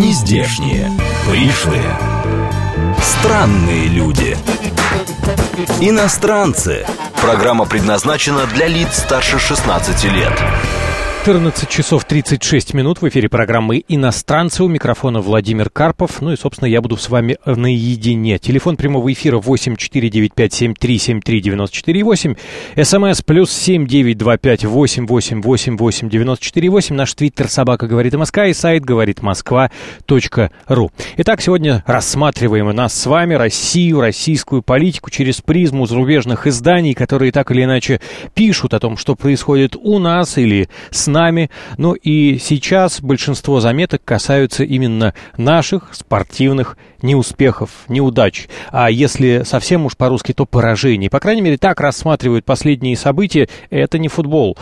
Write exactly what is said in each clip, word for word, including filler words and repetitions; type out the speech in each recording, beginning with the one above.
Нездешние, пришлые, странные люди, иностранцы. Программа предназначена для лиц старше шестнадцати лет. четырнадцать часов тридцать шесть минут. В эфире программы «Иностранцы». У микрофона Владимир Карпов. Ну и, собственно, я буду с вами наедине. Телефон прямого эфира восемь четыре девять пять семь три семь три девять четыре восемь. СМС плюс семь девять два пять восемь восемь восемь восемь девять четыре восемь. Наш твиттер собака говорит МСК и сайт говорит москва точка ру. Итак, сегодня рассматриваем нас с вами Россию, российскую политику через призму зарубежных изданий, которые так или иначе пишут о том, что происходит у нас или с нами. Ну и сейчас большинство заметок касаются именно наших спортивных неуспехов, неудач. А если совсем уж по-русски, то поражений. По крайней мере, так рассматривают последние события. Это не футбол.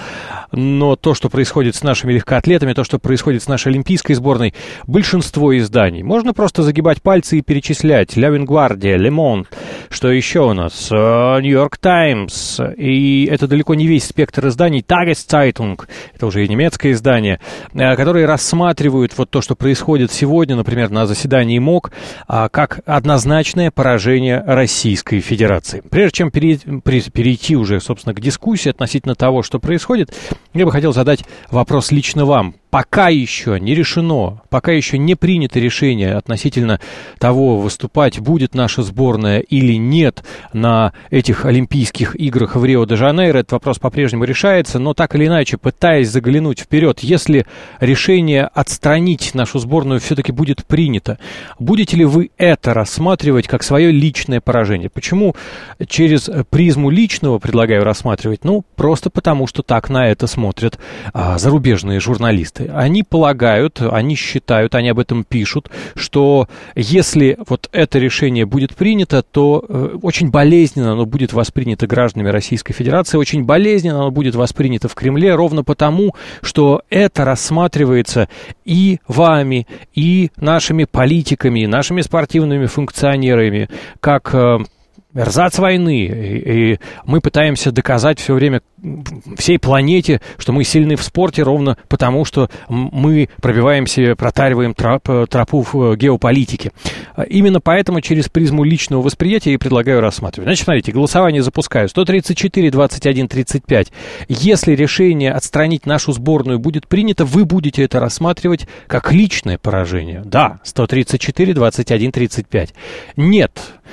Но то, что происходит с нашими легкоатлетами, то, что происходит с нашей олимпийской сборной, большинство изданий. Можно просто загибать пальцы и перечислять. La Vanguardia, Le Monde. Что еще у нас? New York Times. И это далеко не весь спектр изданий. Tageszeitung. Это уже и немецкое издание, которые рассматривают вот то, что происходит сегодня, например, на заседании МОК, как однозначное поражение Российской Федерации. Прежде чем перейти уже, собственно, к дискуссии относительно того, что происходит, я бы хотел задать вопрос лично вам. Пока еще не решено, пока еще не принято решение относительно того, выступать будет наша сборная или нет на этих Олимпийских играх в Рио-де-Жанейро. Этот вопрос по-прежнему решается, но так или иначе, пытаясь заглянуть вперед, если решение отстранить нашу сборную все-таки будет принято, будете ли вы это рассматривать как свое личное поражение? Почему через призму личного предлагаю рассматривать? Ну, просто потому, что так на это смотрят а, зарубежные журналисты. Они полагают, они считают, они об этом пишут, что если вот это решение будет принято, то э, очень болезненно оно будет воспринято гражданами Российской Федерации, очень болезненно оно будет воспринято в Кремле, ровно потому, что это рассматривается и вами, и нашими политиками, и нашими спортивными функционерами, как э, эрзац войны, и, и мы пытаемся доказать все время всей планете, что мы сильны в спорте ровно потому, что мы пробиваемся, протариваем троп, тропу в геополитике. Именно поэтому через призму личного восприятия я предлагаю рассматривать. Значит, смотрите, голосование запускаю. сто тридцать четыре двадцать один тридцать пять. Если решение отстранить нашу сборную будет принято, вы будете это рассматривать как личное поражение. Да, сто тридцать четыре двадцать один тридцать пять. Нет.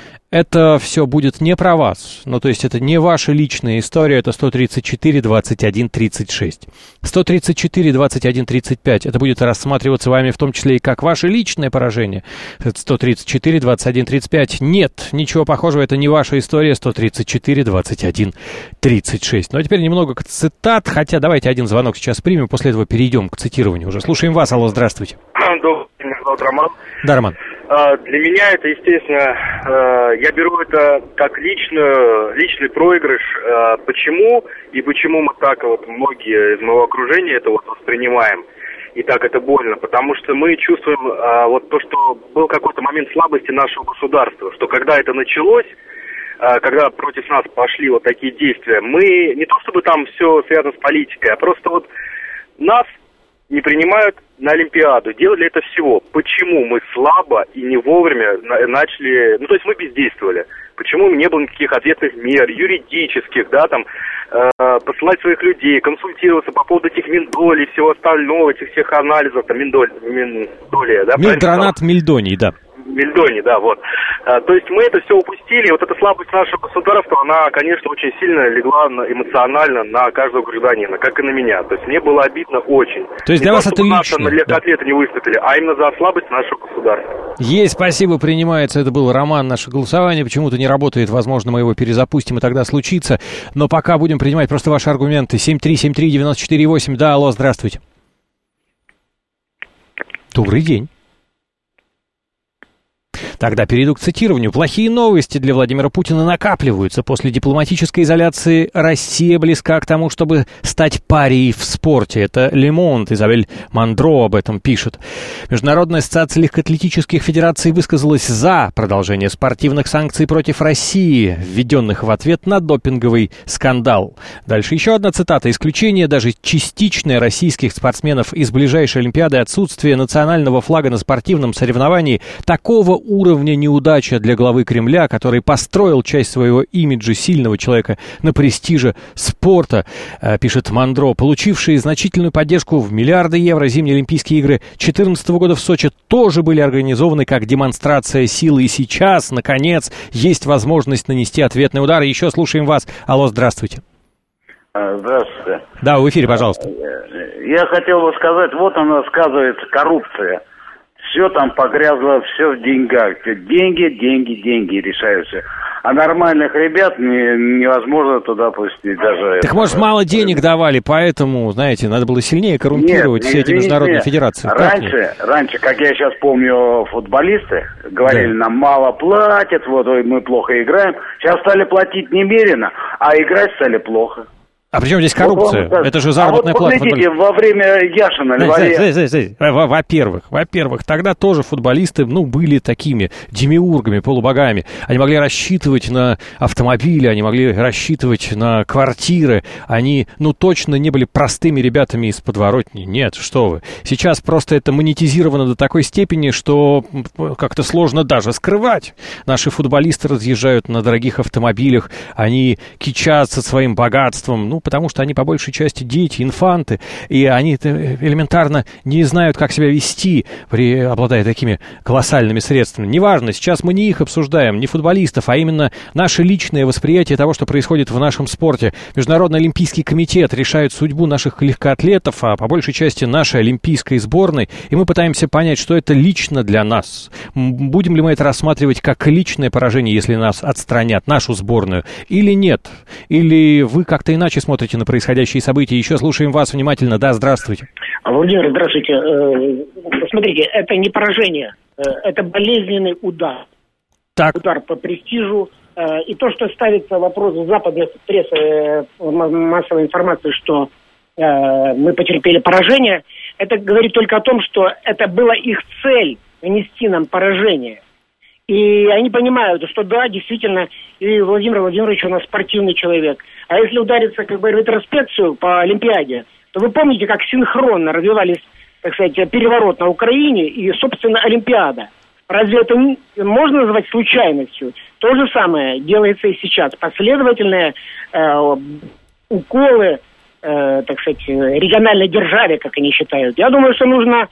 Это все будет не про вас, ну то есть это не ваша личная история, это сто тридцать четыре двадцать один тридцать шесть. сто тридцать четыре двадцать один тридцать пять, это будет рассматриваться вами в том числе и как ваше личное поражение. сто тридцать четыре двадцать один тридцать пять, нет, ничего похожего, это не ваша история, сто тридцать четыре двадцать один тридцать шесть. Ну а теперь немного цитат, хотя давайте один звонок сейчас примем, после этого перейдем к цитированию уже. Слушаем вас, алло, здравствуйте. Добрый день, меня зовут Роман. Да, Роман. Для меня это, естественно, я беру это как личную, личный проигрыш. Почему и почему мы так вот, многие из моего окружения это вот воспринимаем, и так это больно? Потому что мы чувствуем вот то, что был какой-то момент слабости нашего государства, что когда это началось, когда против нас пошли вот такие действия, мы не то чтобы там все связано с политикой, а просто вот нас не принимают на Олимпиаду. Делали это всего. Почему мы слабо и не вовремя начали... Ну, то есть мы бездействовали. Почему не было никаких ответных мер, юридических, да, там, э, посылать своих людей, консультироваться по поводу этих Миндолей, всего остального, этих всех анализов, там, Миндоль, Миндолия, да? Мильдронат Мильдоний, да. Мильдони, да, вот. А, то есть мы это все упустили, и вот эта слабость нашего государства, она, конечно, очень сильно легла на, эмоционально на каждого гражданина, как и на меня. То есть мне было обидно очень. То есть для не вас то, это лично? Наши легкоатлеты не выступили, а именно за слабость нашего государства. Есть, спасибо, принимается. Это был Роман, наше голосование. Почему-то не работает, возможно, мы его перезапустим, и тогда случится. Но пока будем принимать просто ваши аргументы. семь три семь три девять четыре восемь. Да, алло, здравствуйте. Добрый день. Тогда перейду к цитированию. «Плохие новости для Владимира Путина накапливаются. После дипломатической изоляции Россия близка к тому, чтобы стать парией в спорте». Это Le Monde, Изабель Мандро об этом пишет. Международная ассоциация легкоатлетических федераций высказалась за продолжение спортивных санкций против России, введенных в ответ на допинговый скандал. Дальше еще одна цитата. «Исключение даже частичное российских спортсменов из ближайшей Олимпиады, отсутствие национального флага на спортивном соревновании, такого уровня неудача для главы Кремля, который построил часть своего имиджа сильного человека на престиже спорта», пишет Мандро. «Получившие значительную поддержку в миллиарды евро зимние Олимпийские игры две тысячи четырнадцатого года в Сочи тоже были организованы как демонстрация силы. И сейчас, наконец, есть возможность нанести ответный удар». И еще слушаем вас. Алло, здравствуйте. Здравствуйте. Да, в эфире, пожалуйста. Я хотел бы сказать, вот она сказывается коррупция. Все там погрязло, все в деньгах. Деньги, деньги, деньги решаются. А нормальных ребят не, невозможно туда пустить даже. Так, может, мало денег давали, поэтому, знаете, надо было сильнее коррумпировать Нет, все эти международные федерации. Раньше, раньше, как я сейчас помню, футболисты говорили, да, нам мало платят, вот мы плохо играем. Сейчас стали платить немерено, а играть стали плохо. А при чем здесь коррупция? Вот, это же заработная а вот плата. Посмотрите, во время Яшина, Львове... Во-первых, во-первых, тогда тоже футболисты, ну, были такими демиургами, полубогами. Они могли рассчитывать на автомобили, они могли рассчитывать на квартиры. Они, ну, точно не были простыми ребятами из подворотни. Нет, что вы. Сейчас просто это монетизировано до такой степени, что как-то сложно даже скрывать. Наши футболисты разъезжают на дорогих автомобилях, они кичатся своим богатством, ну, потому что они по большей части дети, инфанты, и они элементарно не знают, как себя вести, при, обладая такими колоссальными средствами. Неважно, сейчас мы не их обсуждаем, не футболистов, а именно наше личное восприятие того, что происходит в нашем спорте. Международный олимпийский комитет решает судьбу наших легкоатлетов, а по большей части нашей олимпийской сборной, и мы пытаемся понять, что это лично для нас. Будем ли мы это рассматривать как личное поражение, если нас отстранят, нашу сборную, или нет? Или вы как-то иначе смотрите смотрите на происходящие события. Еще слушаем вас внимательно. Да, здравствуйте. Владимир, здравствуйте. Смотрите, это не поражение, это болезненный удар. Так. Удар по престижу. И то, что ставится вопрос в западной прессе, массовой информации, что мы потерпели поражение, это говорит только о том, что это была их цель — нанести нам поражение. И они понимают, что да, действительно, и Владимир Владимирович у нас спортивный человек. А если удариться как бы в ретроспекцию по Олимпиаде, то вы помните, как синхронно развивались, так сказать, переворот на Украине и, собственно, Олимпиада. Разве это не, можно назвать случайностью? То же самое делается и сейчас. Последовательные э, уколы, э, так сказать, региональной державе, как они считают. Я думаю, что нужно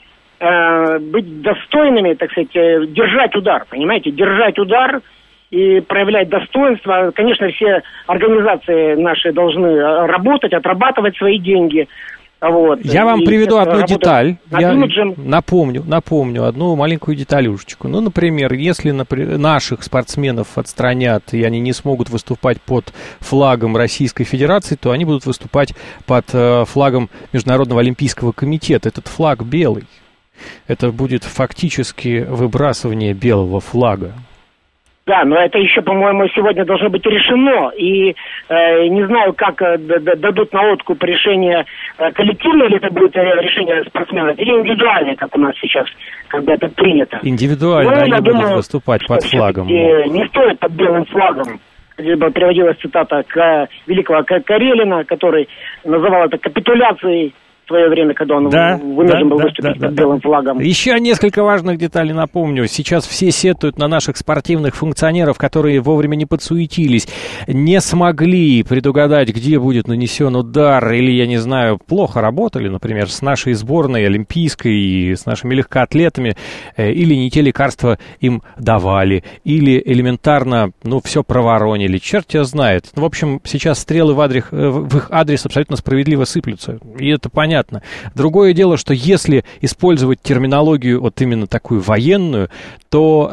быть достойными, так сказать, держать удар, понимаете, держать удар и проявлять достоинство. Конечно, все организации наши должны работать, отрабатывать свои деньги. Вот. Я вам и приведу одну деталь. Я имиджем. напомню, напомню одну маленькую деталюшечку. Ну, например, если например, наших спортсменов отстранят, и они не смогут выступать под флагом Российской Федерации, то они будут выступать под э, флагом Международного Олимпийского комитета. Этот флаг белый. Это будет фактически выбрасывание белого флага. Да, но это еще, по-моему, сегодня должно быть решено. И э, не знаю, как э, дадут на откуп решение э, коллективное, или это будет решение спортсменов, или индивидуальное, как у нас сейчас, когда это принято. Индивидуально ну, они будут думаю, выступать под флагом. Не стоит под белым флагом. Либо приводилась цитата к великого Карелина, который называл это капитуляцией в свое время, когда он да, вынужден да, был да, выступить да, под да, белым да. флагом. Еще несколько важных деталей напомню. Сейчас все сетуют на наших спортивных функционеров, которые вовремя не подсуетились, не смогли предугадать, где будет нанесен удар, или, я не знаю, плохо работали, например, с нашей сборной олимпийской и с нашими легкоатлетами, или не те лекарства им давали, или элементарно, ну, все проворонили. Черт тебя знает. Ну, в общем, сейчас стрелы в, адрес, в их адрес абсолютно справедливо сыплются. И это понятно. Другое дело, что если использовать терминологию вот именно такую военную, то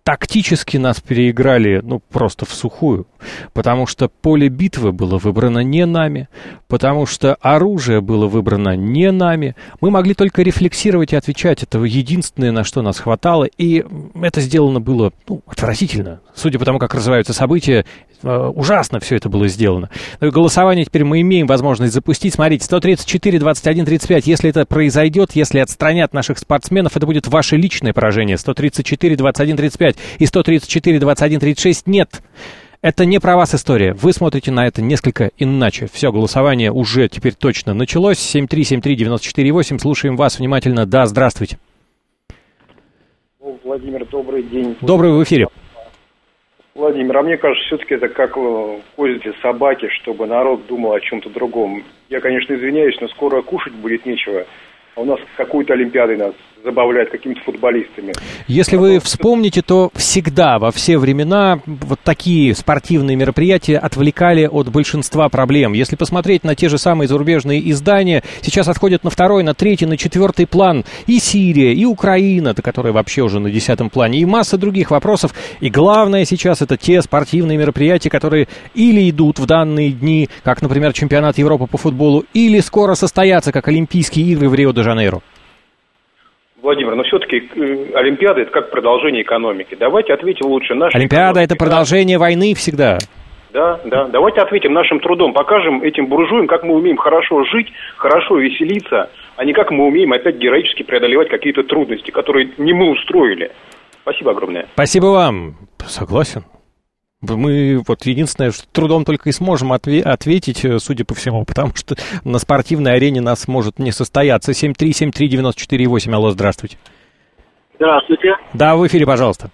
Тактически нас переиграли, ну, просто в сухую, потому что поле битвы было выбрано не нами, потому что оружие было выбрано не нами. Мы могли только рефлексировать и отвечать. Это единственное, на что нас хватало, и это сделано было, ну, отвратительно. Судя по тому, как развиваются события, ужасно все это было сделано. Голосование теперь мы имеем возможность запустить. Смотрите, сто тридцать четыре двадцать один тридцать пять. Если это произойдет, если отстранят наших спортсменов, это будет ваше личное поражение. сто тридцать четыре двадцать один тридцать пять и сто тридцать четыре двадцать один тридцать шесть. Нет, это не про вас история. Вы смотрите на это несколько иначе. Все, голосование уже теперь точно началось. семь три семь три девять четыре восемь. Слушаем вас внимательно. Да, здравствуйте. Владимир, добрый день. Добрый, в эфире. Владимир, а мне кажется, все-таки это как кость для собаки, чтобы народ думал о чем-то другом. Я, конечно, извиняюсь, но скоро кушать будет нечего. А у нас какой-то Олимпиадой нас забавляют какими-то футболистами. Если вы вспомните, то всегда, во все времена, вот такие спортивные мероприятия отвлекали от большинства проблем. Если посмотреть на те же самые зарубежные издания, сейчас отходят на второй, на третий, на четвертый план и Сирия, и Украина, которая вообще уже на десятом плане, и масса других вопросов. И главное сейчас это те спортивные мероприятия, которые или идут в данные дни, как, например, чемпионат Европы по футболу, или скоро состоятся, как Олимпийские игры в Рио-де-Жанейро. Владимир, но все-таки э, Олимпиада – это как продолжение экономики. Давайте ответим лучше нашим... Олимпиада – это продолжение войны всегда. Да, да. Давайте ответим нашим трудом, покажем этим буржуям, как мы умеем хорошо жить, хорошо веселиться, а не как мы умеем опять героически преодолевать какие-то трудности, которые не мы устроили. Спасибо огромное. Спасибо вам. Согласен. Мы вот единственное, что трудом только и сможем отве- ответить, судя по всему, потому что на спортивной арене нас может не состояться. семь три семь три девять четыре восемь. Алло, здравствуйте. Здравствуйте. Да, в эфире, пожалуйста.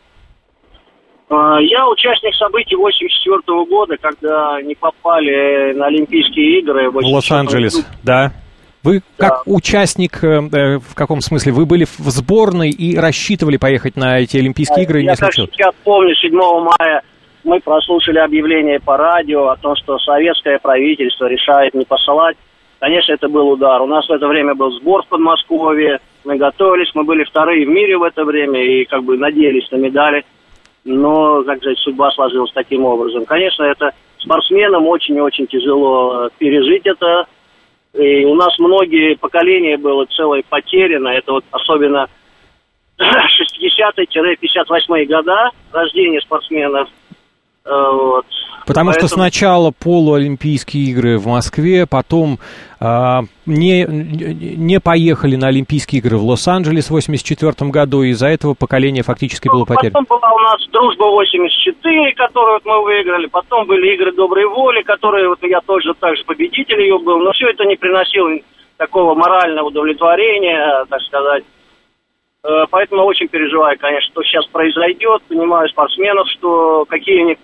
Я участник событий восемьдесят четвёртого года, когда не попали на Олимпийские игры. В Лос-Анджелес, да. Вы да. как участник, э, в каком смысле? Вы были в сборной и рассчитывали поехать на эти Олимпийские игры? Я, не как сейчас помню, седьмого мая мы прослушали объявление по радио о том, что советское правительство решает не посылать. Конечно, это был удар. У нас в это время был сбор в Подмосковье, мы готовились, мы были вторые в мире в это время и как бы надеялись на медали. Но, как сказать, судьба сложилась таким образом. Конечно, это спортсменам очень и очень тяжело пережить это. И у нас многие поколения было целое потеряно. Это вот особенно шестидесятые-пятьдесят восьмые года рождения спортсменов. Вот. Потому Поэтому... что сначала полуолимпийские игры в Москве, потом а, не, не поехали на Олимпийские игры в Лос-Анджелес в восемьдесят четвёртом году, и из-за этого поколение фактически было потеряно. Потом была у нас «Дружба восемьдесят четыре», которую вот мы выиграли, потом были «Игры доброй воли», которые вот я тоже также победитель ее был, но все это не приносило такого морального удовлетворения, так сказать. Поэтому очень переживаю, конечно, что сейчас произойдет, понимаю спортсменов, что какие они...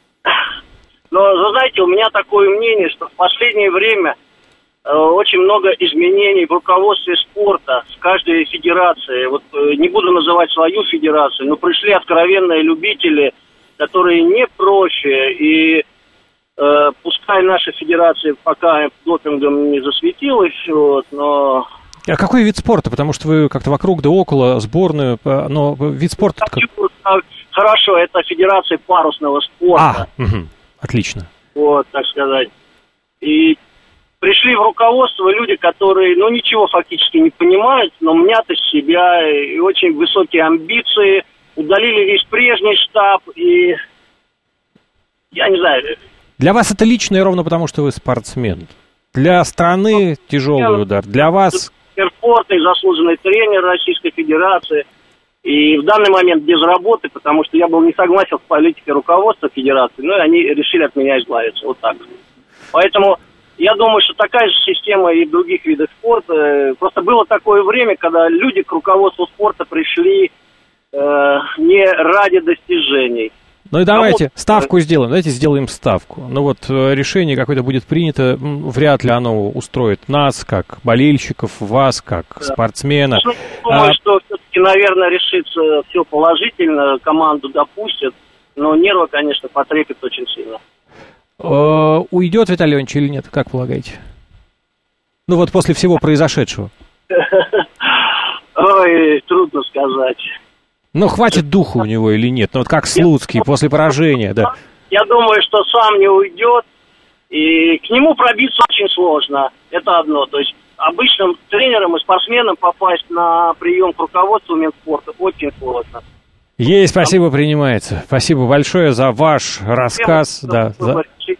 Но, вы знаете, у меня такое мнение, что в последнее время э, очень много изменений в руководстве спорта с каждой федерации. Вот э, не буду называть свою федерацию, но пришли откровенные любители, которые не проще. И э, пускай наша федерация пока допингом не засветилась, вот, но... А какой вид спорта? Потому что вы как-то вокруг да около, сборную, но вид спорта... Хорошо, это Федерация парусного спорта. А, угу. Отлично. Вот, так сказать. И пришли в руководство люди, которые, ну, ничего фактически не понимают, но мнят из себя, и очень высокие амбиции, удалили весь прежний штаб, и я не знаю... Для вас это лично и ровно потому, что вы спортсмен. Для страны ну, тяжелый удар. Для вас... Спортный заслуженный тренер Российской Федерации. И в данный момент без работы, потому что я был не согласен с политикой руководства Федерации, но они решили от меня избавиться. Вот так. Поэтому я думаю, что такая же система и в других видах спорта. Просто было такое время, когда люди к руководству спорта пришли э, не ради достижений. Ну и давайте ставку сделаем, давайте сделаем ставку. Ну вот решение какое-то будет принято, вряд ли оно устроит нас, как болельщиков, вас, как да. спортсмена. Ну, думаю, а... что все-таки, наверное, решится все положительно, команду допустят, но нервы, конечно, потрепят очень сильно. А, уйдет Виталий Леонидович или нет, как полагаете? Ну вот после всего произошедшего. Ой, трудно сказать. Ну, хватит духа у него или нет? Ну, вот как Слуцкий после поражения, да. Я думаю, что сам не уйдет, и к нему пробиться очень сложно. Это одно. То есть обычным тренерам и спортсменам попасть на прием к руководству Минспорта очень сложно. Ей, спасибо, принимается. Спасибо большое за ваш рассказ. Да, за...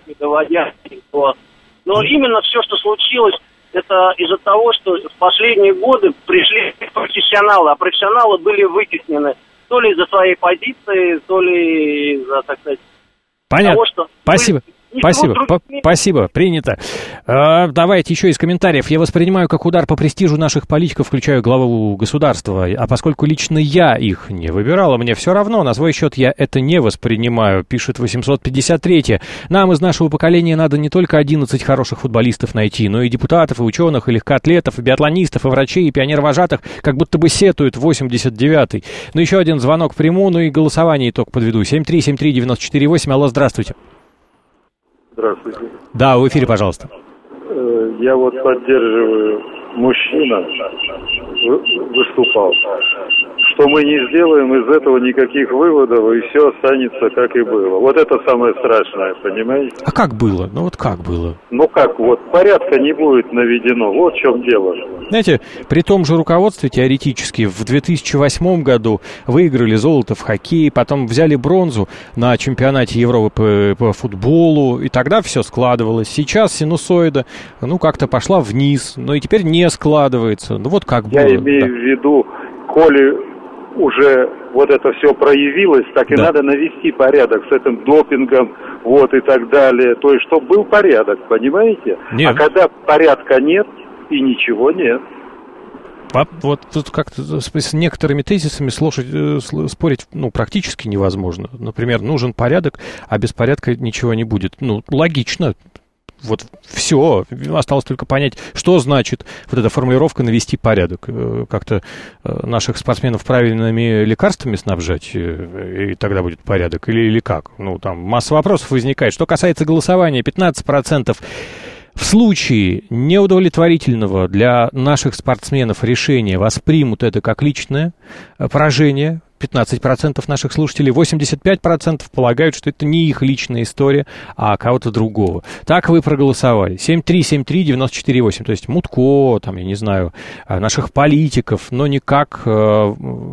Но именно все, что случилось, это из-за того, что в последние годы пришли профессионалы, а профессионалы были вытеснены то ли из-за своей позиции, то ли из-за, так сказать, Понятно. того, что... Спасибо. Спасибо, спасибо, принято. А, давайте еще из комментариев. Я воспринимаю как удар по престижу наших политиков, включая главу государства. А поскольку лично я их не выбирала, мне все равно. На свой счет я это не воспринимаю, пишет восемьсот пятьдесят три. Нам из нашего поколения надо не только одиннадцать хороших футболистов найти, но и депутатов, и ученых, и легкоатлетов, и биатлонистов, и врачей, и пионервожатых, как будто бы сетуют восемьдесят девятый. Ну, еще один звонок приму, ну и голосование итог подведу. семь три семь три девять четыре восемь. Алло, здравствуйте. Здравствуйте. Да, в эфире, пожалуйста. Я вот поддерживаю мужчина, выступал, что мы не сделаем из этого никаких выводов, и все останется, как и было. Вот это самое страшное, понимаете? А как было? Ну вот как было? Ну как, вот порядка не будет наведено, вот в чем дело. Знаете, при том же руководстве теоретически в две тысячи восьмом году выиграли золото в хоккее, потом взяли бронзу на чемпионате Европы по, по футболу, и тогда все складывалось. Сейчас синусоида, ну, как-то пошла вниз, но и теперь не складывается. Ну, вот как было. Я имею да. в виду, коли уже вот это все проявилось, так и да. надо навести порядок с этим допингом, вот, и так далее. То есть, чтобы был порядок, понимаете? Нет. А когда порядка нет, и ничего нет. Вот тут как-то с некоторыми тезисами слушать, спорить ну, практически невозможно. Например, нужен порядок, а без порядка ничего не будет. Ну, логично. Вот все. Осталось только понять, что значит вот эта формулировка «навести порядок». Как-то наших спортсменов правильными лекарствами снабжать, и тогда будет порядок, или, или как? Ну, там масса вопросов возникает. Что касается голосования, пятнадцать процентов в случае неудовлетворительного для наших спортсменов решения воспримут это как личное поражение. пятнадцать процентов наших слушателей, восемьдесят пять процентов полагают, что это не их личная история, а кого-то другого. Так вы проголосовали. семь три семь три девять четыре восемь. То есть Мутко, там, я не знаю, наших политиков, но не как э,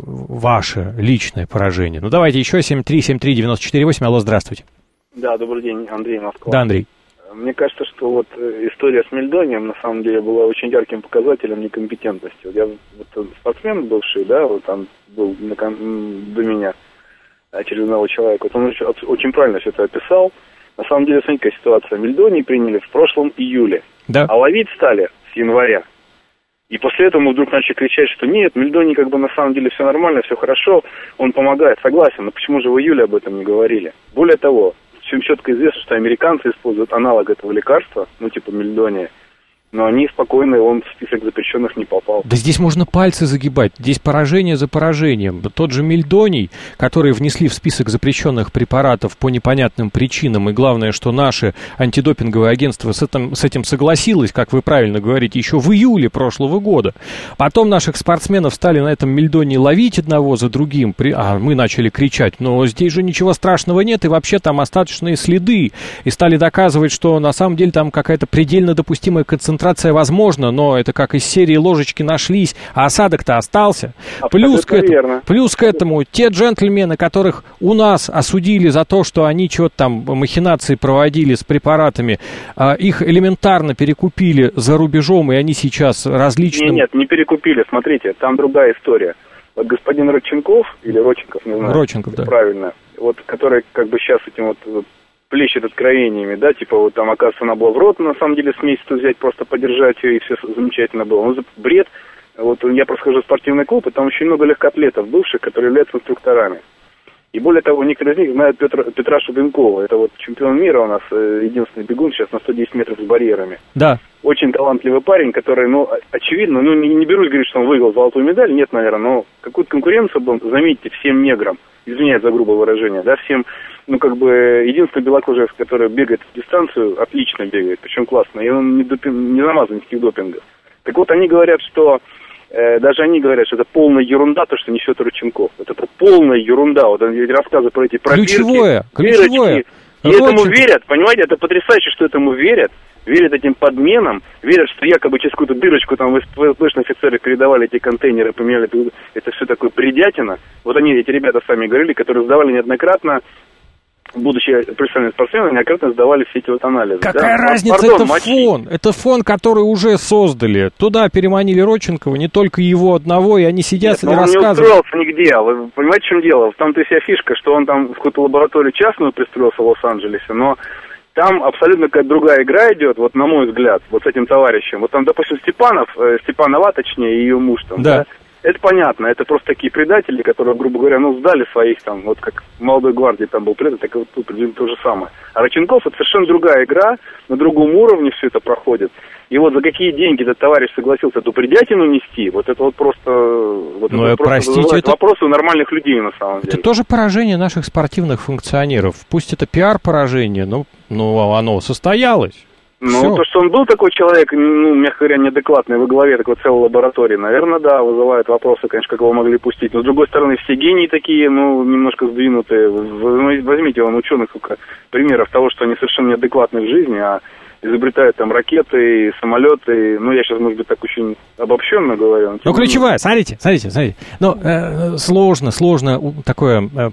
ваше личное поражение. Ну, давайте еще семь три семь три девять четыре восемь. Алло, здравствуйте. Да, добрый день, Андрей, Москва. Да, Андрей. Мне кажется, что вот история с Мельдонием на самом деле была очень ярким показателем некомпетентности. Вот я вот, спортсмен бывший, да, вот там был на, до меня, через одного человека. Вот он очень, очень правильно все это описал. На самом деле, смотрите, какая ситуация. Мельдоний приняли в прошлом июле, да. а ловить стали с января. И после этого мы вдруг начали кричать, что нет, Мельдоний как бы на самом деле все нормально, все хорошо, он помогает, согласен, но почему же в июле об этом не говорили? Более того, всем четко известно, что американцы используют аналог этого лекарства, ну типа Мельдония, но они спокойно, он в список запрещенных не попал. Да здесь можно пальцы загибать, здесь поражение за поражением. Тот же Мельдоний, который внесли в список запрещенных препаратов по непонятным причинам, и главное, что наше антидопинговое агентство с этим, с этим согласилось, как вы правильно говорите, еще в июле прошлого года. Потом наших спортсменов стали на этом Мельдонии ловить одного за другим, а мы начали кричать, но здесь же ничего страшного нет, и вообще там остаточные следы, и стали доказывать, что на самом деле там какая-то предельно допустимая концентрация возможно, но это как из серии ложечки нашлись, а осадок-то остался. Плюс к, этому, плюс к этому те джентльмены, которых у нас осудили за то, что они что-то там махинации проводили с препаратами, их элементарно перекупили за рубежом, и они сейчас различным... Нет, нет, не перекупили, смотрите, там другая история. Вот господин Родченков, или Родченков, не знаю, Родченков, да. Правильно, вот который как бы сейчас этим вот... плещет откровениями, да, типа вот там, оказывается, она была в рот, на самом деле, с месяца взять, просто подержать ее, и все замечательно было. Ну, бред. Вот я просто хожу в спортивный клуб, и там очень много легкоатлетов бывших, которые являются инструкторами. И более того, некоторые из них знают Петра, Петра Шубенкова. Это вот чемпион мира у нас, единственный бегун сейчас на сто десять метров с барьерами. Да. Очень талантливый парень, который, ну, очевидно, ну, не, не берусь говорить, что он выиграл золотую медаль, нет, наверное, но какую-то конкуренцию был, заметьте, всем неграм, извиняюсь за грубое выражение, да, всем, ну, как бы, единственный белокожий, который бегает в дистанцию, отлично бегает, причем классно, и он не, допин, не намазан никаких допингов. Так вот, они говорят, что э, даже они говорят, что это полная ерунда, то, что несет Родченков. Это, это полная ерунда. Вот эти рассказы про эти пробирки, ключевое, ключевое. И этому верят, понимаете, это потрясающе, что этому верят. Верят этим подменам, верят, что якобы через какую-то дырочку там ВСПшные офицеры передавали эти контейнеры, поменяли, это все такое бредятина. Вот они, эти ребята сами говорили, которые сдавали неоднократно, будучи профессиональными спортсменами, неоднократно сдавали все эти вот анализы. Какая да? разница, Пардон, это мочи. фон, это фон, который уже создали. Туда переманили Родченкова, не только его одного, и они сидят Нет, и он рассказывают. не устроился нигде, вы понимаете, в чем дело? Там-то вся фишка, что он там в какую-то лабораторию частную пристроился в Лос-Анджелесе, но там абсолютно какая-то другая игра идет, вот на мой взгляд, вот с этим товарищем. Вот там, допустим, Степанов, э, Степанова, точнее, и ее муж там, да. да, это понятно, это просто такие предатели, которые, грубо говоря, ну, сдали своих там, вот как в молодой гвардии там был предатель, так и вот тут примерно то же самое. А Родченков — это совершенно другая игра, на другом уровне все это проходит. И вот за какие деньги этот товарищ согласился эту предятину нести, вот это вот просто, вот ну, это просто простите, это... вопросы у нормальных людей на самом деле. Это тоже поражение наших спортивных функционеров. Пусть это пиар-поражение, но, но оно состоялось. Ну, Все. то, что он был такой человек, ну, мягко говоря, неадекватный во главе такой целой лаборатории, наверное, да, вызывает вопросы, конечно, как его могли пустить. Но, с другой стороны, все гении такие, ну, немножко сдвинутые. Возьмите, вон, ученых, сколько примеров того, что они совершенно неадекватны в жизни, а изобретают там ракеты, и самолеты. Ну, я сейчас, может быть, так очень обобщенно говорю. Ну, ключевая, смотрите, смотрите, смотрите. Ну, э, сложно, сложно такое, э,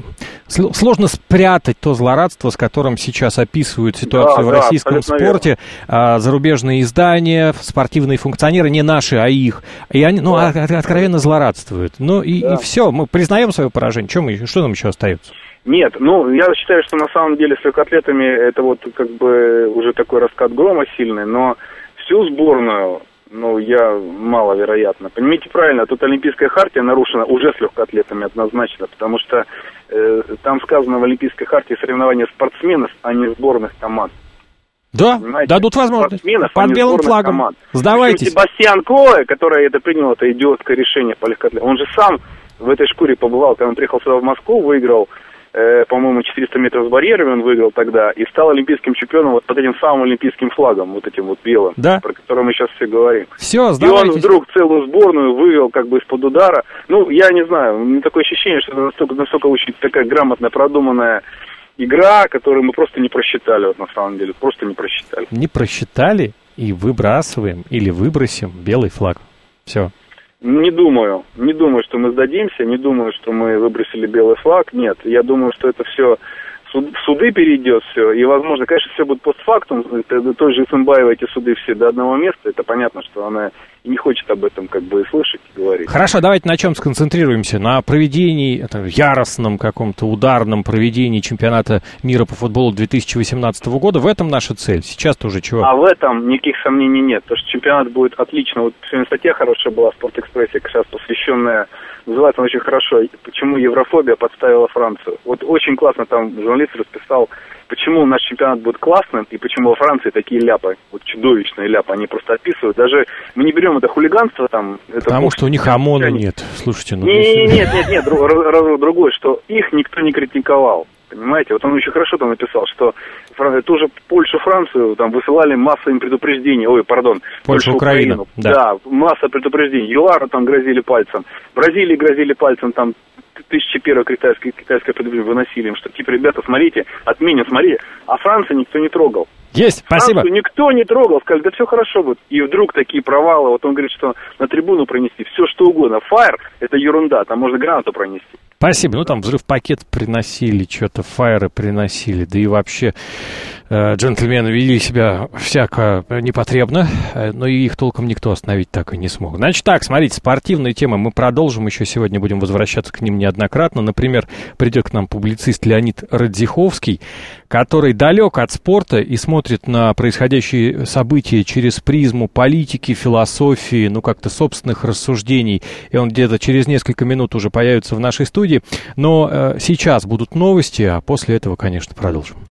сложно спрятать то злорадство, с которым сейчас описывают ситуацию да, в российском да, спорте. Э, зарубежные издания, спортивные функционеры, не наши, а их. И они, ну, да. откровенно злорадствуют. Ну, и, да. и все, мы признаем свое поражение. Что, мы, что нам еще остается? Нет, ну, я считаю, что на самом деле с легкоатлетами это вот как бы уже такой раскат грома сильный, но всю сборную, ну, я маловероятно. Понимаете правильно, тут Олимпийская хартия нарушена уже с легкоатлетами однозначно, потому что э, там сказано в Олимпийской хартии соревнования спортсменов, а не сборных команд. Да, понимаете? Дадут возможность. Под белым флагом. Команд. Сдавайтесь. Себастьян Коэ, который это принял, это идиотское решение по легкоатлетике, он же сам в этой шкуре побывал, когда он приехал сюда в Москву, выиграл, э, по-моему, четыреста метров с барьерами он выиграл тогда, и стал олимпийским чемпионом вот под этим самым олимпийским флагом, вот этим вот белым, да. про который мы сейчас все говорим. Все, сдавайтесь. И он вдруг целую сборную вывел как бы из-под удара. Ну, я не знаю, у меня такое ощущение, что это настолько, настолько очень такая грамотно продуманная игра, которую мы просто не просчитали, вот на самом деле, просто не просчитали. Не просчитали и выбрасываем или выбросим белый флаг. Все. Не думаю, не думаю, что мы сдадимся, не думаю, что мы выбросили белый флаг, нет, я думаю, что это все в суды перейдет все, и, возможно, конечно, все будет постфактум, той же Исенбаева эти суды все до одного места, это понятно, что она и не хочет об этом как бы слышать и говорить. Хорошо, давайте на чем сконцентрируемся? На проведении, это, яростном каком-то ударном проведении чемпионата мира по футболу две тысячи восемнадцатого года. В этом наша цель. Сейчас-то уже чего? А в этом никаких сомнений нет, потому что чемпионат будет отлично. Вот сегодня статья хорошая была в «Спортэкспрессе», как раз посвященная, называется она очень хорошо, почему еврофобия подставила Францию. Вот очень классно там журналист расписал, почему наш чемпионат будет классным и почему во Франции такие ляпы, вот чудовищные ляпы, они просто описывают. Даже мы не берем это хулиганство там. Это Потому бог, что у них ОМОНа нет. Слушайте, ну... Не, не, нет, нет, нет, разговор другой, что их никто не критиковал. Понимаете, вот он очень хорошо там написал, что ту же Польшу, Францию там высылали массовым предупреждением, ой, пардон, Польшу, Украину, да. да, масса предупреждений, ЮАРу там грозили пальцем, Бразилии грозили пальцем, там тысяча первое китайское, китайское предупреждение выносили им, что типа, ребята, смотрите, отменят, смотрите, а Францию никто не трогал. Есть, спасибо. Францию никто не трогал, сказали, да все хорошо будет. И вдруг такие провалы, вот он говорит, что на трибуну пронести все что угодно. Фаер — это ерунда, там можно гранату пронести. Спасибо. Ну, там взрыв-пакет приносили, что-то фаеры приносили, да и вообще э, джентльмены вели себя всяко непотребно, э, но и их толком никто остановить так и не смог. Значит так, смотрите, спортивные темы мы продолжим, еще сегодня будем возвращаться к ним неоднократно. Например, придет к нам публицист Леонид Радзиховский, который далек от спорта и смотрит на происходящие события через призму политики, философии, ну, как-то собственных рассуждений, и он где-то через несколько минут уже появится в нашей студии. Но э, сейчас будут новости, а после этого, конечно, продолжим.